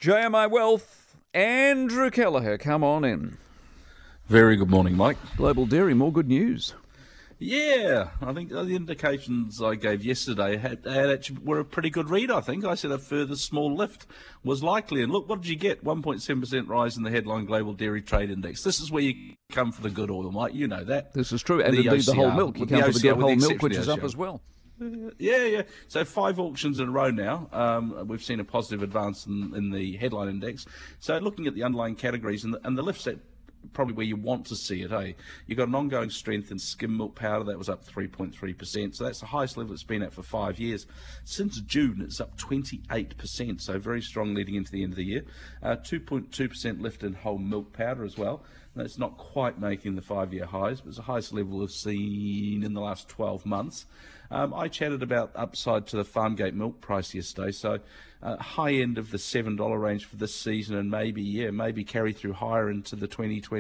JMI Wealth, Andrew Kelleher, come on in. Very good morning, Mike. Global Dairy, more good news. Yeah, I think the indications I gave yesterday actually were a pretty good read, I think. I said a further small lift was likely. And look, what did you get? 1.7% rise in the headline Global Dairy Trade Index. This is where you come for the good oil, Mike. You know that. This is true. And indeed the whole milk. You come for the good whole milk, which is up as well. Yeah. So 5 auctions in a row now. We've seen a positive advance in the headline index. So looking at the underlying categories and the lifts that probably where you want to see it, eh? You've got an ongoing strength in skim milk powder. That was up 3.3%. So that's the highest level it's been at for 5 years. Since June, it's up 28%. So very strong leading into the end of the year. 2.2% lift in whole milk powder as well. That's not quite making the 5-year highs, but it's the highest level we've seen in the last 12 months. I chatted about upside to the Farmgate milk price yesterday, so high end of the $7 range for this season, and maybe carry through higher into the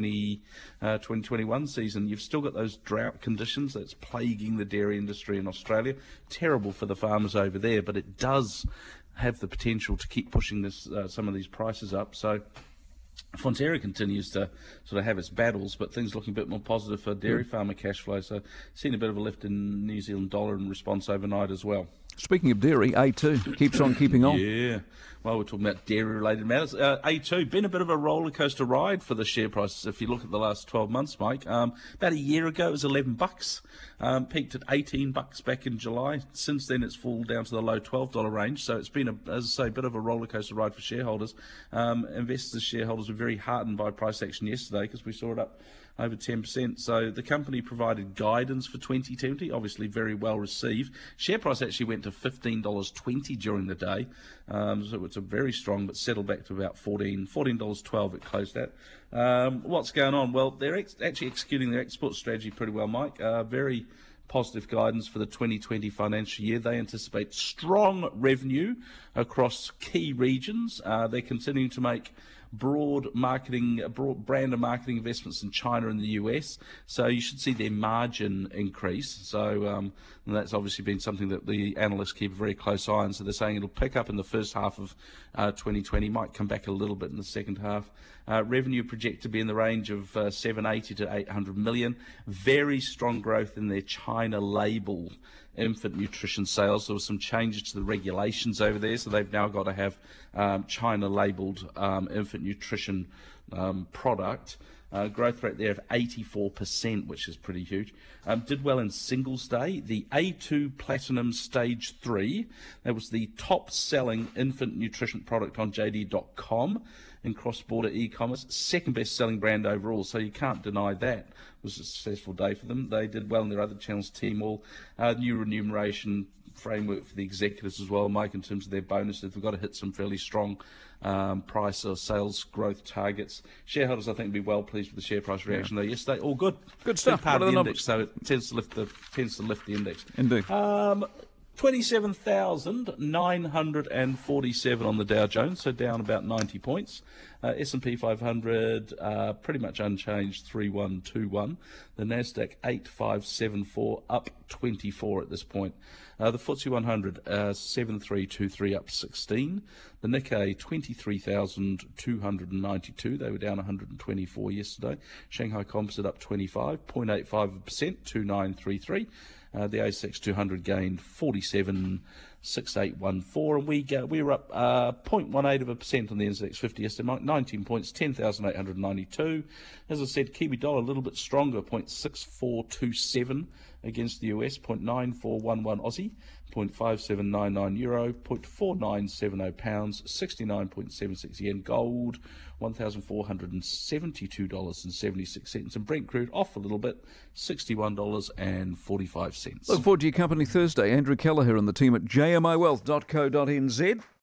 2021 season. You've still got those drought conditions that's plaguing the dairy industry in Australia. Terrible for the farmers over there, but it does have the potential to keep pushing some of these prices up. So Fonterra continues to sort of have its battles, but things looking a bit more positive for dairy farmer cash flow. So seen a bit of a lift in New Zealand dollar in response overnight as well. Speaking of dairy, A2 keeps on keeping on. Yeah. Well, we're talking about dairy-related matters. A2, been a bit of a roller coaster ride for the share prices. If you look at the last 12 months, Mike, about a year ago it was $11, peaked at $18 back in July. Since then, it's fallen down to the low $12 range. So it's been, as I say, a bit of a roller coaster ride for shareholders. Investors, shareholders were very heartened by price action yesterday because we saw it up over 10%. So the company provided guidance for 2020, obviously very well received. Share price actually went to $15.20 during the day. So it's a very strong, but settled back to about $14.12 it closed at. What's going on? Well, they're actually executing their export strategy pretty well, Mike. Very positive guidance for the 2020 financial year. They anticipate strong revenue across key regions. They're continuing to make broad brand and marketing investments in China and the US, so you should see their margin increase. So and that's obviously been something that the analysts keep a very close eye on. So they're saying it'll pick up in the first half of 2020, might come back a little bit in the second half. Revenue projected to be in the range of 780 to 800 million. Very strong growth in their China label infant nutrition sales. There were some changes to the regulations over there, so they've now got to have China labelled infant nutrition product. Growth rate there of 84%, which is pretty huge. Did well in Singles Day. The A2 Platinum Stage 3, that was the top-selling infant nutrition product on JD.com in cross-border e-commerce. Second best-selling brand overall, so you can't deny that. It was a successful day for them. They did well in their other channels, Tmall. New remuneration framework for the executives as well, Mike, in terms of their bonuses. They've got to hit some fairly strong price or sales growth targets. Shareholders, I think, will be well pleased with the share price reaction though yesterday. All good. Good stuff. Big part of the index, so it tends to lift the index. Indeed. 27,947 on the Dow Jones, so down about 90 points. S&P 500 pretty much unchanged, 3121. The Nasdaq 8574, up 24 at this point. The FTSE 100 7323, up 16. The Nikkei 23,292. They were down 124 yesterday. Shanghai Composite up 25, 0.85%, 2933. The ASX 200 gained 47,6814, and we were up 0.18% on the NZX 50 yesterday, 19 points, 10,892. As I said, Kiwi dollar a little bit stronger, 0.6427 against the US, 0.9411 Aussie, 0.5799 euro, 0.4970 pounds, 69.76 yen. Gold, $1,472.76, and Brent crude off a little bit, $61.45. Look forward to your company Thursday. Andrew Kelleher and the team at jmiwealth.co.nz.